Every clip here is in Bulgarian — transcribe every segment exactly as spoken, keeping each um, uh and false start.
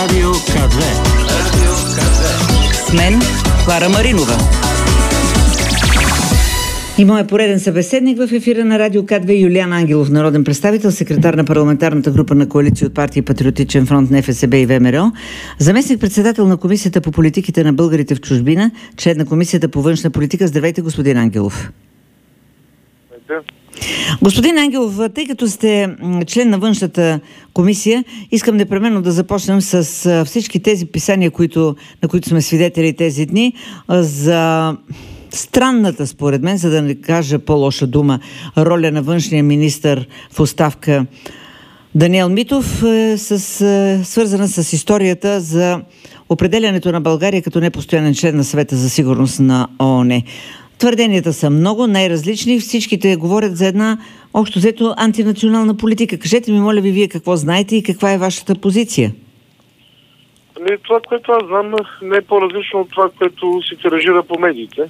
Радио КАТ две. Радио КАТ две. С мен Клара Маринова. И моят пореден събеседник в ефира на Радио КАТ две Юлиан Ангелов, народен представител, секретар на парламентарната група на коалиция от партии Патриотичен фронт, НФСБ и ВМРО, заместник-председател на Комисията по политиките на българите в чужбина, член на Комисията по външна политика. Здравейте, господин Ангелов. Господин Ангелов, тъй като сте член на външната комисия, искам непременно да започнем с всички тези писания, които, на които сме свидетели тези дни, за странната, според мен, за да не кажа по-лоша дума, роля на външния министър в оставка Даниел Митов, е с, е, свързана с историята за определянето на България като непостоянен член на Съвета за сигурност на ООН. Твърденията са много, най-различни. Всичките говорят за една общо взето антинационална политика. Кажете ми, моля ви, вие какво знаете и каква е вашата позиция? Не, това, което аз знам, не е по-различно от това, което се тиражира по медиите.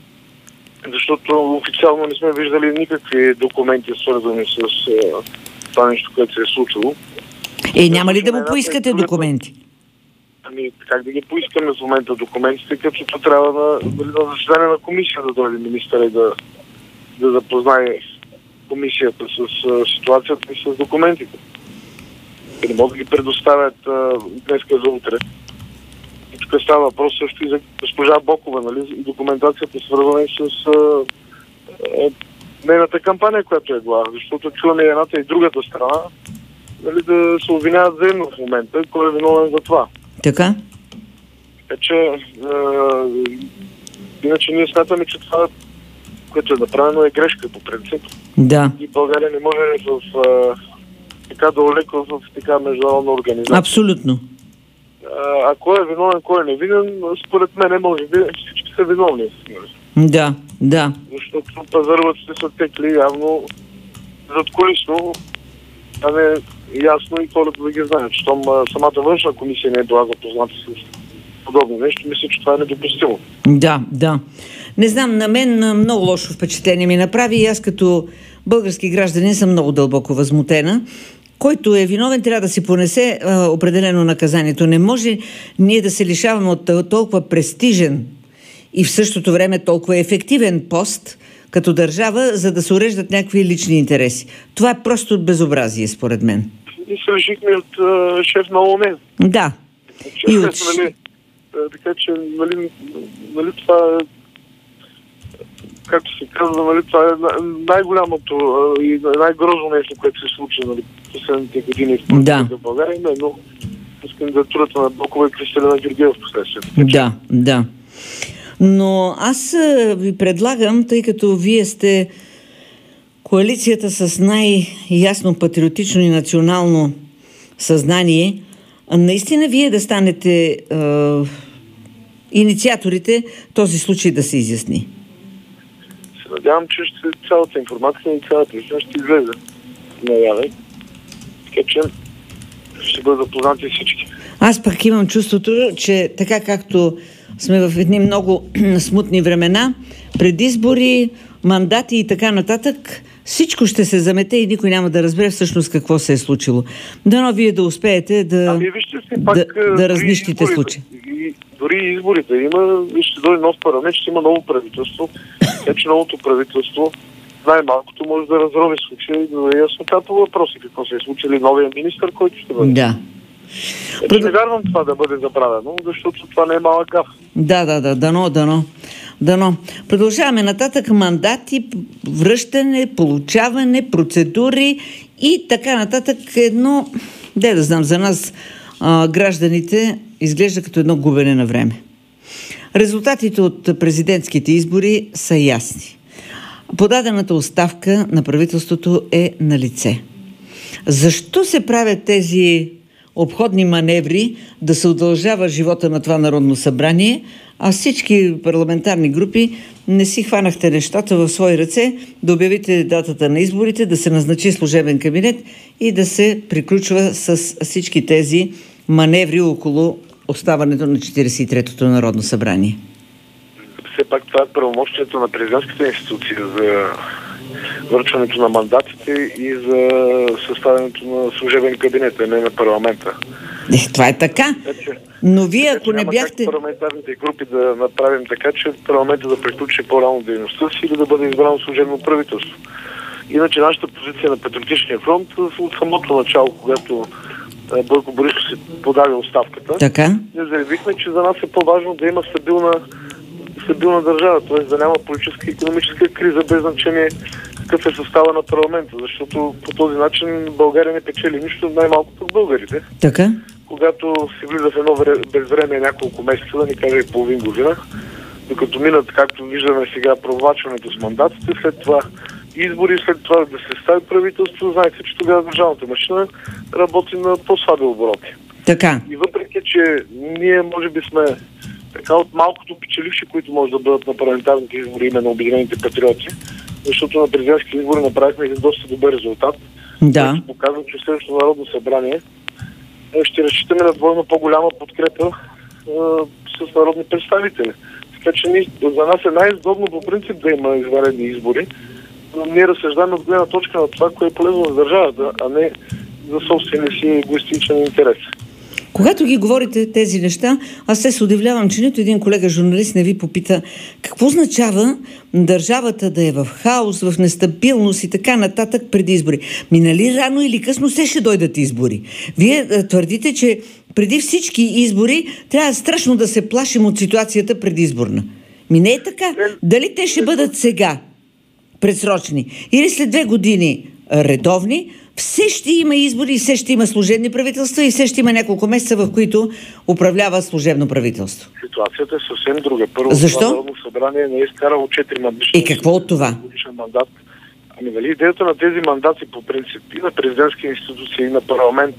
Защото официално не сме виждали никакви документи, свързани с uh, това нещо, което се е случило. Е, няма ли да му поискате документи? Ами, как да ги поискаме в момента документите, като трябва на, на заседание на комисия да дойде министър и да, да запознае комисията с uh, ситуацията и с документите. И не могат да ги предоставят uh, днеска за утре. И тук става въпрос също и за госпожа Бокова, нали, и документацията свързана с uh, uh, нейната кампания, която е била. Защото чуваме едната и другата страна, нали, да се обвиняват взаимно в момента, кой е виновен за това. Така? Така че, uh, иначе ние смятаме, че това, което е направено, е грешка по принцип. Да. И България не може в uh, така далеко в така международна организация. Абсолютно. А, а кой е виновен, кой е невинен, според мен, може би всички са виновни. Да, да. Защото пазарваците са текли явно задкулисно, а не ясно и хората да ги знаят. Щом самата външна комисия не е била запозната с подобно нещо, мисля, че това е недопустимо. Да, да. Не знам, на мен много лошо впечатление ми направи и аз като български гражданин съм много дълбоко възмутена. Който е виновен, трябва да си понесе а, определено наказанието. Не може ние да се лишаваме от толкова престижен и в същото време толкова ефективен пост като държава, за да се уреждат някакви лични интереси. Това е просто безобразие, според мен. И се лишихме от а, шеф на ООН. Да. Че, и от... нали, така че, нали, нали това е, както се казва, нали, това е най-голямото и най-грозно нещо, което се случи, нали, последните години в да. в България, но с кандидатурата на Бокова и Кристалина Георгиева в последствие. Да, да. Но аз ви предлагам, тъй като вие сте коалицията с най-ясно патриотично и национално съзнание, наистина вие да станете е, инициаторите този случай да се изясни. Се надявам, че ще, цялата информация и цялата истина ще излезе наяве. Така че ще бъдат запознати всички. Аз пък имам чувството, че така както сме в едни много смутни времена, предизбори, мандати и така нататък, всичко ще се замете и никой няма да разбере всъщност какво се е случило. Дано вие да успеете да, ами, вижте си, пак, да, да разнищите случая. Дори и изборите има, ще дойде нов парламент, ще има ново правителство. Така че новото правителство най-малкото може да разрови случая и да даде яснота по въпроси какво се е случило новия министър, който ще бъде. Да. Пред... Не вярвам това да бъде забравено, защото това не е малък гаф. Да, да, да, дано, дано. Дано. Продължаваме нататък. Мандати, връщане, получаване, процедури и така нататък. Едно, де да знам, за нас а, гражданите изглежда като едно губене на време. Резултатите от президентските избори са ясни. Подадената оставка на правителството е на лице. Защо се правят тези обходни маневри да се удължава живота на това Народно събрание, а всички парламентарни групи не си хванахте нещата в свои ръце, да обявите датата на изборите, да се назначи служебен кабинет и да се приключва с всички тези маневри около оставането на четиридесет и третото Народно събрание? Все пак това е правомощието на президентската институция за връчването на мандатите и за съставянето на служебен кабинет, а не на парламента. Е, това е така. Но вие, ако не бяхте... парламентарните групи да направим така, че парламентът да приключи по-рано дейността си или да бъде избрано служебно правителство. Иначе нашата позиция на Патриотичния фронт от самото начало, когато Бойко Борисов се подаде оставката, така? ние заявихме, че за нас е по-важно да има стабилна, стабилна държава, т.е. да няма политическа и икономическа криза, без значение какъв е състава на парламента, защото по този начин България не печели нищо, най-малко пък българите. Така? Когато се влиза в едно безвреме няколко месеца, да ни кажа и половин година, докато минат, както виждаме сега, провлачването с мандатите, след това избори, след това да се стави правителство, знаете, че тогава държавната машина работи на по-слаби обороти. Така. И въпреки, че ние може би сме така от малкото печеливши, които може да бъдат на парламентарните избори, именно Обединените патриоти, защото на президентски избори направихме един доста добър резултат. Да. Който показва, че следващото Народно събрание ще разчитаме на двойно по-голяма подкрепа а, с народни представители. Така че ние, за нас е най-изгодно по принцип да има извънредни избори, но ние разсъждаме от гледна точка на това, кое е полезно за държавата, а не за собствения си егоистичен интерес. Когато ги говорите тези неща, аз се удивлявам, че нито един колега журналист не ви попита какво означава държавата да е в хаос, в нестабилност и така нататък преди избори. Минали рано или късно се ще дойдат избори. Вие а, твърдите, че преди всички избори трябва страшно да се плашим от ситуацията предизборна. Ми не е така. Дали те ще бъдат сега предсрочни или след две години редовни, все ще има избори и все ще има служебни правителства и все ще има няколко месеца, в които управлява служебно правителство. Ситуацията е съвсем друга. Първо, защо? Това Народно събрание не е изкарало четири мандата. И какво от това? Мандат. Ами нали идеята на тези мандати по принцип и на президентски институции, и на парламент,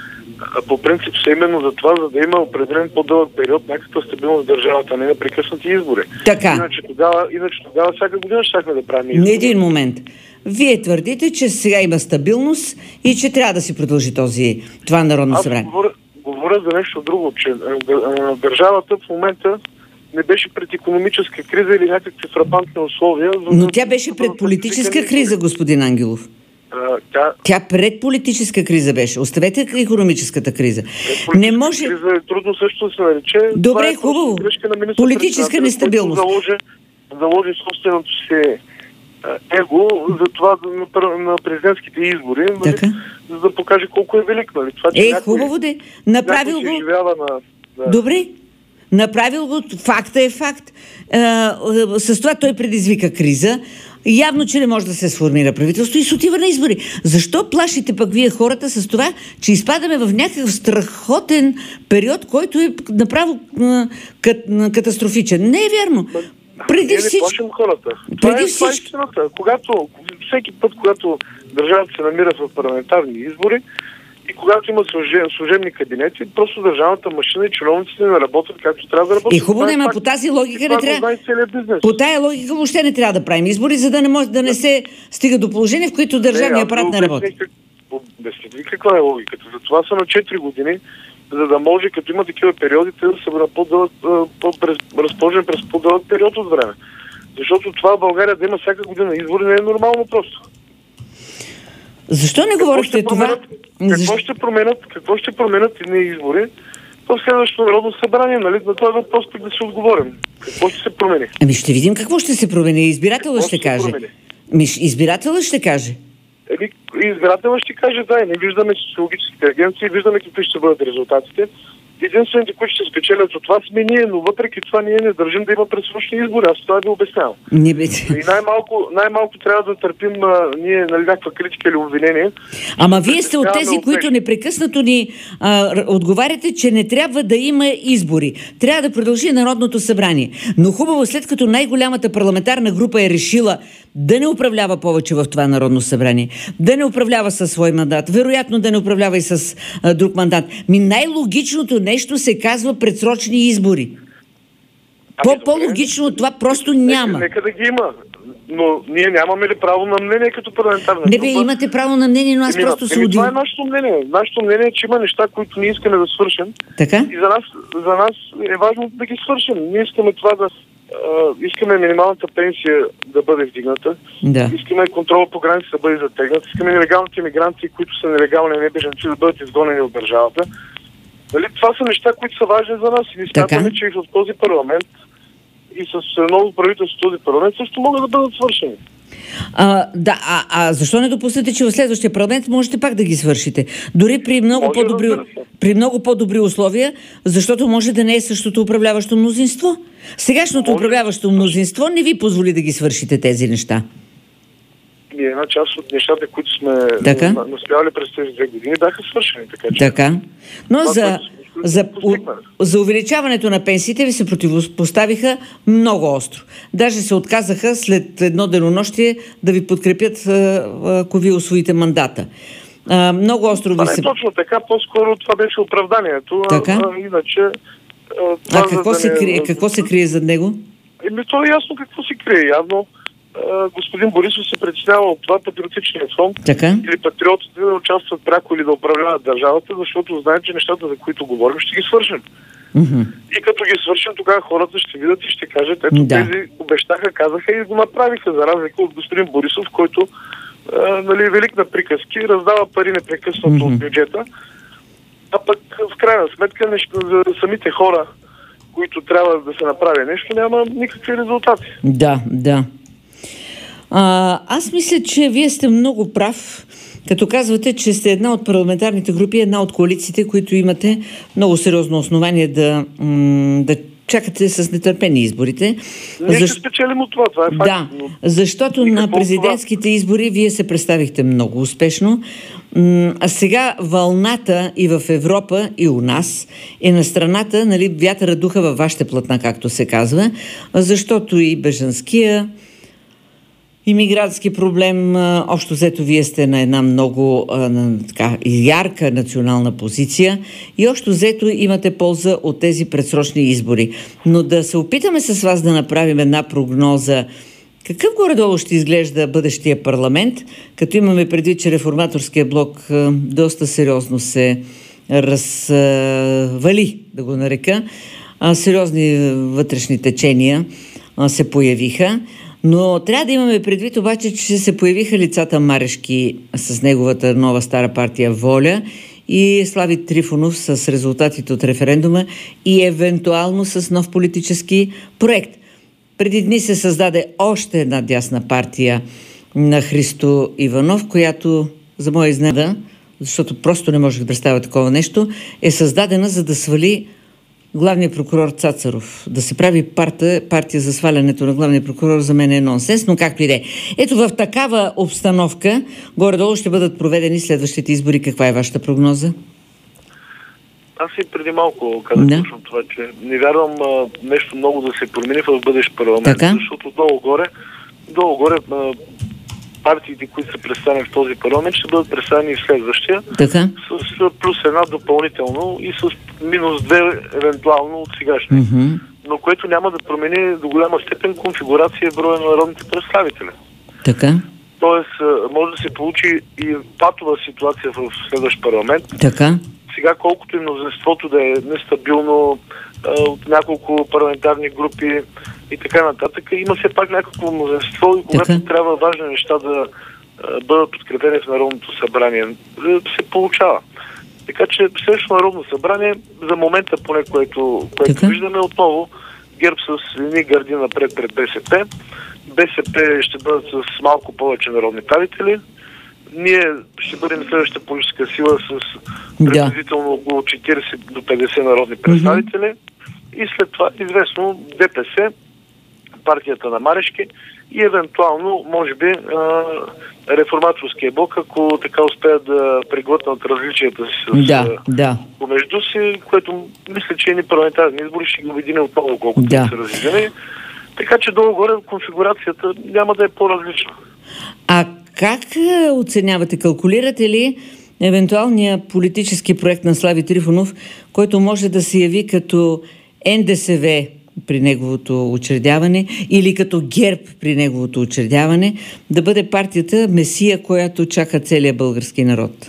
по принцип са именно за това, за да има определен по-дълъг период, някаква стабилност в държавата, а не непрекъснати избори. Така. Иначе тогава, иначе тогава всяка година щяхме да правим избори. Не един момент. Вие твърдите, че сега има стабилност и че трябва да си продължи този, това Народно събрание. Аз говоря, говоря за нещо друго, че държавата в момента не беше пред икономическа криза или някакви фрапантни условия. Но тя беше пред политическа криза, господин Ангелов. А, тя... тя пред политическа криза беше. Оставете икономическата криза. Не може... криза е трудно също да се нарече. Добре, е хубаво. Политическа нестабилност. Заложи, заложи собственото си его за това на, на президентските избори, нали, за да покаже колко е велик. Нали. Това, че е, някой, хубаво де. Направил го... На, да. Добре. Направил го. Факта е факт. А, с това той предизвика криза. Явно, че не може да се сформира правителство и се отива на избори. Защо плашите пък вие хората с това, че изпадаме в някакъв страхотен период, който е направо а, кат, катастрофичен? Не е вярно. Преди всички... Не плашим хората. Това Преди е, това е истината. Когато, всеки път, когато държавата се намира в парламентарни избори и когато има служебни кабинети, просто държавната машина и чиновниците не работят както трябва да работят. И хубаво, няма по тази логика не трябва... По тая логика въобще не трябва да правим избори, за да не може да не се стига до положение, в което държавният апарат не работи. Обясните ви каква е логиката. За това са на четири години, за да може, като има такива периоди, те да са на по-дълъг, разположен през по-дълъг период от време. Защото това в България да има всяка година избори не е нормално просто. Защо не говорите това? Какво ще променят, какво ще променят едни избори в следващото Народно събрание, нали? На този въпрос да си отговорим. Какво ще се промени? Ами ще видим какво ще се промени. Избирателът ще, ще каже. Ми, избирателът ще каже. Еми, избирателът ще каже, да, и не виждаме социологическите агенции, виждаме какви ще бъдат резултатите. Единствените, които ще спечелят от това сме ние, но въпреки това ние не държим да има предсрочни избори. Аз това ви обяснявам. Не бе. И най-малко, най-малко трябва да търпим а, ние нали, някаква критика или обвинение. Ама вие сте от тези, които непрекъснато ни а, отговаряте, че не трябва да има избори. Трябва да продължи Народното събрание. Но хубаво, след като най-голямата парламентарна група е решила да не управлява повече в това Народно събрание, да не управлява със свой мандат, вероятно да не управлява и с а, друг мандат. Ми най-логичното нещо се казва предсрочни избори. Ами, По-логично от това просто няма. Нека, нека да ги има. Но ние нямаме ли право на мнение като парламентарна група? Не бе, имате право на мнение, но аз еми, просто се удивя. Това е нашето мнение. Нашето мнение е, че има неща, които ние искаме да свършим. Така? И за нас, за нас е важно да ги свършим. Ние искаме това да... Uh, искаме минималната пенсия да бъде вдигната. Да. Искаме контрол по граници да бъде затегнат. Искаме нелегалните мигранти, които са нелегални, не бежанци, да бъдат изгонени от държавата. Нали, това са неща, които са важни за нас. И ние смятаме, че и в този парламент и с ново правителство в този парламент също могат да бъдат свършени. А, да, а, а защо не допуснете, че в следващия парламент можете пак да ги свършите? Дори при много, по-добри, при много по-добри условия, защото може да не е същото управляващо мнозинство. Сегашното може... управляващо мнозинство не ви позволи да ги свършите тези неща. И една част от нещата, които сме така? настоявали през тези две години, бяха свършени. Така, че... така. Но това, за, за, за увеличаването на пенсиите ви се противопоставиха много остро. Даже се отказаха след едно денонощие да ви подкрепят, ако ви усвоите мандата. А, много остро ви това се... не е точно така, по-скоро това беше оправданието. Така? А, иначе... А, а какво, се не... крие, какво се крие зад него? Еми, то е ясно какво се крие. Явно господин Борисов се притеснява от това Патриотичния фронт така? Или патриотите да участват пряко или да управляват държавата, защото знаят, че нещата, за които говорим, ще ги свършим. Mm-hmm. И като ги свършим, тогава хората ще видят и ще кажат, ето да. Тези обещаха, казаха и го направиха, за разлика от господин Борисов, който а, нали, е велик на приказки, раздава пари непрекъснато mm-hmm. от бюджета, а пък в крайна сметка нещо, за самите хора, които трябва да се направи нещо, няма никакви резултати. Да, да. А, аз мисля, че вие сте много прав, като казвате, че сте една от парламентарните групи, една от коалициите, които имате много сериозно основание да, м- да чакате с нетърпение изборите. Ние Защ... ще спечелим от това, това е факт. Да, но... защото на президентските избори вие се представихте много успешно, м- а сега вълната и в Европа, и у нас е на страната, нали, вятъра духа във вашите платна, както се казва, защото и бежанския имигрантски проблем, общо взето вие сте на една много на, така, ярка национална позиция и общо взето имате полза от тези предсрочни избори. Но да се опитаме с вас да направим една прогноза, какъв горе-долу ще изглежда бъдещия парламент, като имаме предвид, че реформаторския блок доста сериозно се развали, да го нарека, сериозни вътрешни течения се появиха. Но трябва да имаме предвид обаче, че се появиха лицата Марешки с неговата нова стара партия Воля и Слави Трифонов с резултатите от референдума и евентуално с нов политически проект. Преди дни се създаде още една дясна партия на Христо Иванов, която, за моя изненада, защото просто не можех да представя такова нещо, е създадена за да свали главният прокурор Цацаров. Да се прави партия, партия за свалянето на главния прокурор за мен е нонсенс, но както и да е. Ето в такава обстановка горе-долу ще бъдат проведени следващите избори. Каква е вашата прогноза? Аз и преди малко казах да. точно това, че не вярвам а, нещо много да се промени в бъдещ парламент, така? Защото долу-горе, долу-горе а, партиите, които са представени в този парламент, ще бъдат представени и в следващия. Така? С плюс една допълнително и с минус две евентуално от сегашния. Mm-hmm. Но което няма да промени до голяма степен конфигурация и броя на народните представители. Така? Тоест, може да се получи и патова ситуация в следващ парламент. Така? Сега, колкото и мнозинството да е нестабилно, от няколко парламентарни групи и така нататък, има все пак някакво мнозинство и когато така трябва важни неща да бъдат подкрепени в Народното събрание, се получава. Така че следващото Народно събрание, за момента поне, което, което виждаме отново, ГЕРБ с едни гърди напред пред БСП. БСП ще бъдат с малко повече народни представители. Ние ще бъдем следващата политическа сила с приблизително около четирийсет до петдесет народни представители. Mm-hmm. И след това известно ДПС, партията на Марешки и евентуално, може би, реформаторския блок, ако така успеят да преглътнат различията си с, да, да. помежду си, което мисля, че едни парламентарни избори ще ги обедини отново, колкото да са различени. Така че долу-горе конфигурацията няма да е по-различна. А как оценявате, калкулирате ли евентуалния политически проект на Слави Трифонов, който може да се яви като Н Д С В при неговото учредяване или като ГЕРБ при неговото учредяване, да бъде партията Месия, която чака целият български народ?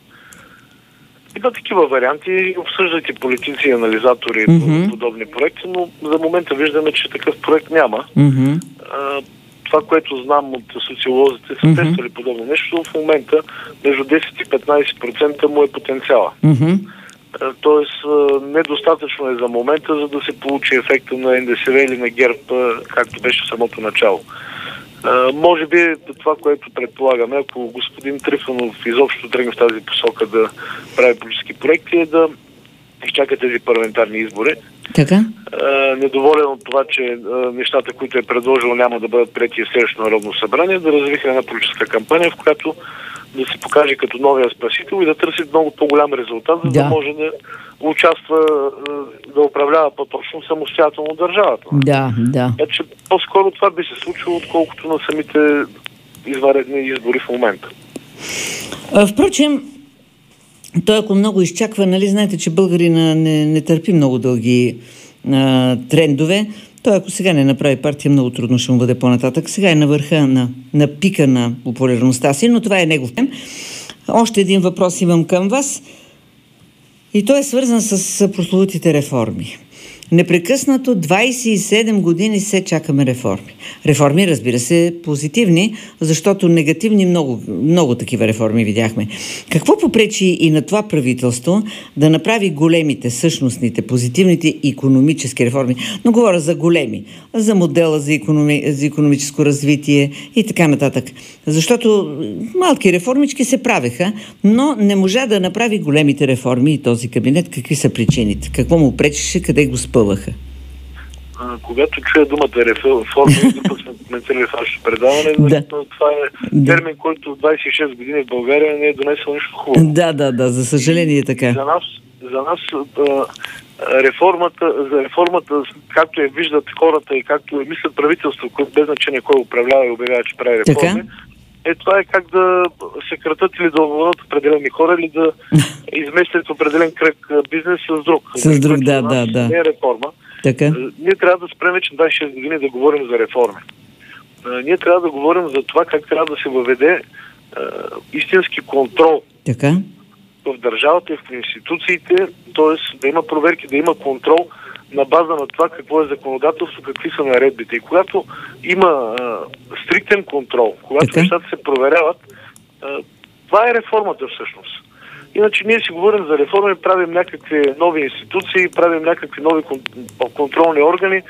Има такива варианти, обсъждат и политици и анализатори mm-hmm. по подобни проекти, но за момента виждаме, че такъв проект няма. Mm-hmm. А, това, което знам от социолозите, са mm-hmm. тествали подобно нещо, в момента между десет и петнайсет процента му е потенциала. Mm-hmm. Тоест, недостатъчно е за момента, за да се получи ефекта на Н Д С В или на ГЕРБ, както беше в самото начало. Може би това, което предполагаме, ако господин Трифонов изобщо тръгне в тази посока да прави политически проекти, е да изчака тези парламентарни избори. Така? Недоволен от това, че нещата, които е предложил, няма да бъдат прети в следващото Народно събрание, да развиха една политическа кампания, в която да се покаже като новия спасител и да търси много по-голям резултат, за да, да може да участва, да управлява по-точно самостоятелно държавата. Да, да. Е, че по-скоро това би се случило, отколкото на самите извънредни избори в момента. А, впрочем, той ако много изчаква, нали знаете, че българина не, не търпи много дълги а, трендове. Той ако сега не направи партия, много трудно ще му бъде по-нататък. Сега е на върха, на, на пика на популярността си, но това е негов тем. Още един въпрос имам към вас и той е свързан с прословутите реформи. Непрекъснато двайсет и седем години се чакаме реформи. Реформи, разбира се, позитивни, защото негативни много, много такива реформи видяхме. Какво попречи и на това правителство да направи големите, същностните, позитивните икономически реформи? Но говоря за големи, за модела за, икономи, за икономическо развитие и така нататък. Защото малки реформички се правеха, но не можа да направи големите реформи и този кабинет. Какви са причините? Какво му пречеше? Къде го спъваха? А, когато чуя думата реформа, докато сме коментирали в вашето предаване, да. Това е термин, който в двайсет и шест години в България не е донесъл нищо хубаво. Да, да, да, за съжаление е така. За нас, за нас а, реформата, за реформата, както я виждат хората и както я мислят правителство, което без значение кой управлява и обявява, че прави реформи, така? Е, това е как да съкратят или да уволнят определени хора, или да изместят определен кръг бизнес с друг. С друг, да, да, да. Не е реформа. Така? Ние трябва да спрем вече двайсет и шест години да говорим за реформи. Ние трябва да говорим за това как трябва да се въведе а, истински контрол. Така? В държавата и в институциите, т.е. да има проверки, да има контрол на база на това какво е законодателство, какви са наредбите. И когато има а, стриктен контрол, когато така? Нещата се проверяват, а, това е реформата всъщност. Иначе ние си говорим за реформи, правим някакви нови институции, правим някакви нови контролни органи,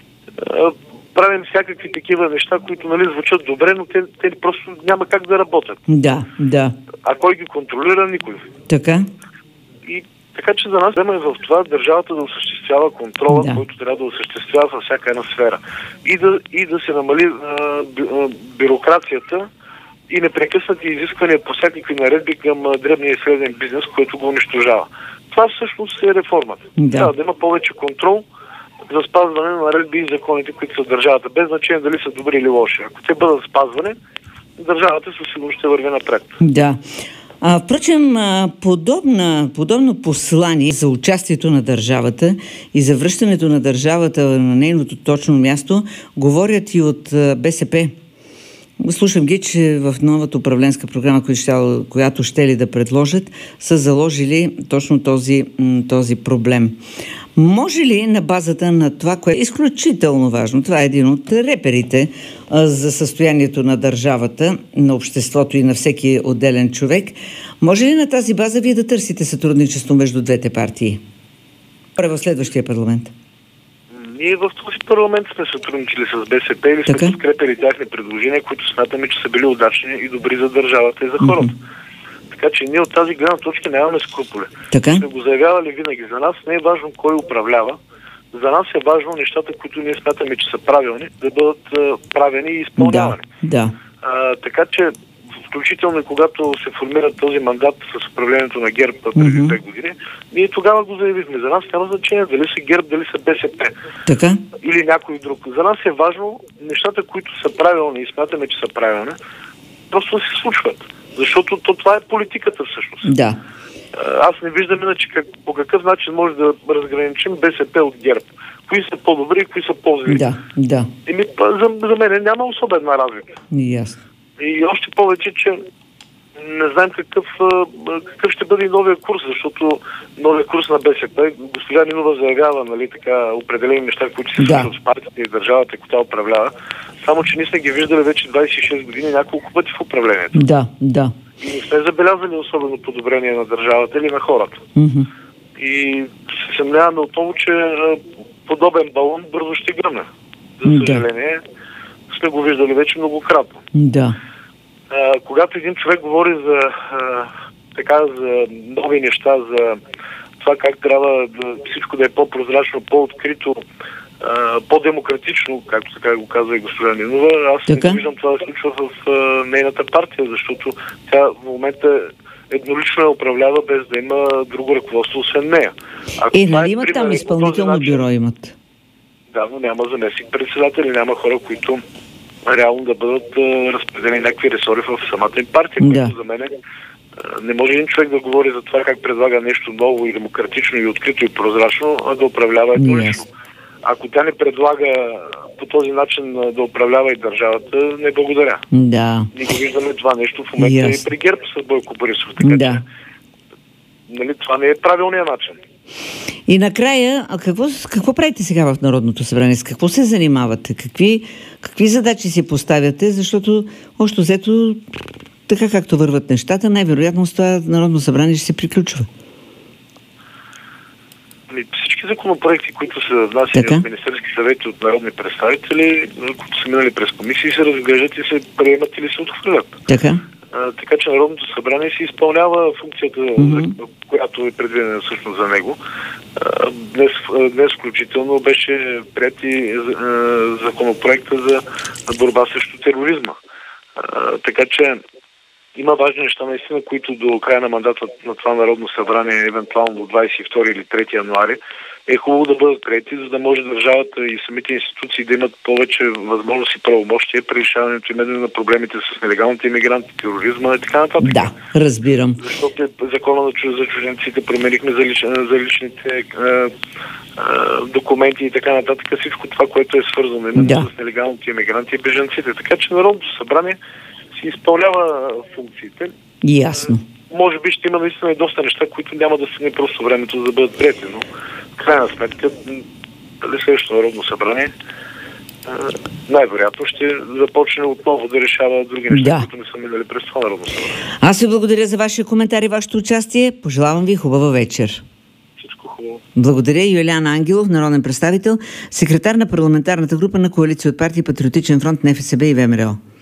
а, правим всякакви такива неща, които нали, звучат добре, но те, те просто няма как да работят. Да, да. А кой ги контролира? Никой. Така. И така че за нас тема е в това държавата да осъществява контрола, да. Който трябва да осъществява във всяка една сфера. И да, и да се намали а, би, а, бюрокрацията и непрекъснати изисквания по всякакви наредби към а, дребния и среден бизнес, който го унищожава. Това всъщност е реформата. Да. Трябва да има повече контрол за спазване на наредби и законите, които са в държавата, без значение дали са добри или лоши. Ако те бъдат спазвани, държавата със сигурност ще върви напред. Да. А, впрочем, подобна, подобно послание за участието на държавата и за връщането на държавата на нейното точно място говорят и от Б С П. Слушам ги, че в новата управленска програма, която ще ли да предложат, са заложили точно този, този проблем. Може ли на базата на това, което е изключително важно, това е един от реперите а, за състоянието на държавата, на обществото и на всеки отделен човек, може ли на тази база вие да търсите сътрудничество между двете партии? В следващия парламент. Ние в този парламент сме сътрудничили с Б С П или сме подкрепили тяхни предложения, които смятаме, че са били удачни и добри за държавата и за хората. Mm-hmm. Така че ние от тази гледна точка нямаме скрупули. Така? Сме го заявявали винаги. За нас не е важно кой управлява. За нас е важно нещата, които ние смятаме, че са правилни, да бъдат а, правени и изпълнявани. Да, да. А, така че включително и когато се формира този мандат с управлението на ГЕРБ преди mm-hmm. две години, ние тогава го заявихме. За нас няма значение дали са ГЕРБ, дали са Б С П. Така? Или някой друг. За нас е важно нещата, които са правилни и смятаме, че са правилни, просто се случват. Защото то, това е политиката всъщност. Да. Аз не виждам иначе как, по какъв начин може да разграничим Б С П от ГЕРБ. Кои са по-добри и кои са по-зли. Да, да. Еми, за, за мен няма особена разлика. Ясно. И още повече, че не знаем какъв, какъв ще бъде и новия курс, защото новия курс на Б С П, госпожа Нинова заявява, нали, така, определени неща, които се случват да. С партията и държавата, която управлява. Само, че ние сме ги виждали вече двайсет и шест години няколко пъти в управлението. Да, да. И не сме забелязали особено подобрение на държавата или на хората. Mm-hmm. И се съмняваме отново, че а, подобен балон бързо ще гръмне. За съжаление, да. сме го виждали вече многократно. Да. А, когато един човек говори за, а, така, за нови неща, за това как трябва да, всичко да е по-прозрачно, по-открито, а, по-демократично, както така го казва и госпожа Нинова, аз така? не виждам това да случва в а, нейната партия, защото тя в момента еднолично я управлява без да има друго ръководство освен нея. Ако е, нали имат там изпълнително начин, бюро имат? Да, но няма заместник председатели, няма хора, които реално да бъдат а, разпределени някакви ресори в самата им партия, да. Които за мен е, а, не може един човек да говори за това как предлага нещо ново и демократично и открито и прозрачно, а да управлява еднолично. Yes. Ако тя не предлага по този начин да управлява и държавата, не благодаря. Да. Ние го виждаме това нещо в момента yes. и при ГЕРБ с Бойко Борисов. Така, да. Че, нали, това не е правилният начин. И накрая, а какво, какво правите сега в Народното събрание? С какво се занимавате? Какви, какви задачи си поставяте? Защото, още взето, така както върват нещата, най-вероятно с това Народно събрание ще се приключва. Всички законопроекти, които са внасени от Министерски съвети, от народни представители, които са минали през комисии, се разглеждат и се приемат или се отхвърлят. Така. А, така че Народното събрание си изпълнява функцията, mm-hmm. за, която е предвидена всъщност за него. А, днес, днес включително беше приет и а, законопроекта за борба срещу тероризма. А, така че има важни неща, наистина, които до края на мандата на това Народно събрание, евентуално до двадесет и втори или трети януари, е хубаво да бъдат приети, за да може държавата и самите институции да имат повече възможности и правомощия при решаването именно на проблемите с нелегалните имигранти, тероризма и така нататък. Да, разбирам. Защото закона за чужденците променихме за, лич, за личните е, е, документи и така нататък. Всичко това, което е свързано именно да. с нелегалните имигранти и бежанците. Така че Народното събрание си изпълнява функциите. Ясно. Може би ще има наистина и доста неща, които няма да стигне просто времето, за да бъдат приети, но в крайна сметка, дали следващото Народно събрание най-вероятно ще започне отново да решава други неща, да. които не са минали през това Народно събрание. Аз ви благодаря за вашия коментар и вашето участие. Пожелавам ви хубава вечер. Всичко хубаво. Благодаря. Юлиан Ангелов, народен представител, секретар на парламентарната група на коалиция от партии Патриотичен фронт, НФСБ и ВМРО.